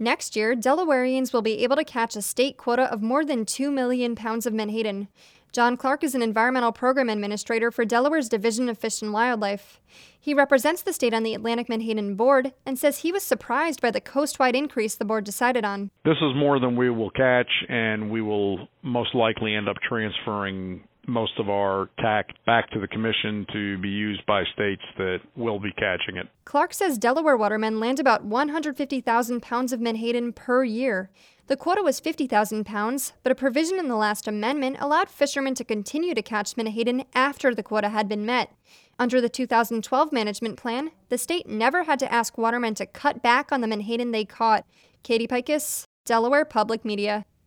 Next year, Delawareans will be able to catch a state quota of more than 2 million pounds of menhaden. John Clark is an environmental program administrator for Delaware's Division of Fish and Wildlife. He represents the state on the Atlantic Menhaden Board and says he was surprised by the coast-wide increase the board decided on. This is more than we will catch, and we will most likely end up transferring most of our TAC back to the commission to be used by states that will be catching it. Clark says Delaware watermen land about 150,000 pounds of menhaden per year. The quota was 50,000 pounds, but a provision in the last amendment allowed fishermen to continue to catch menhaden after the quota had been met. Under the 2012 management plan, the state never had to ask watermen to cut back on the menhaden they caught. Katie Pikus, Delaware Public Media.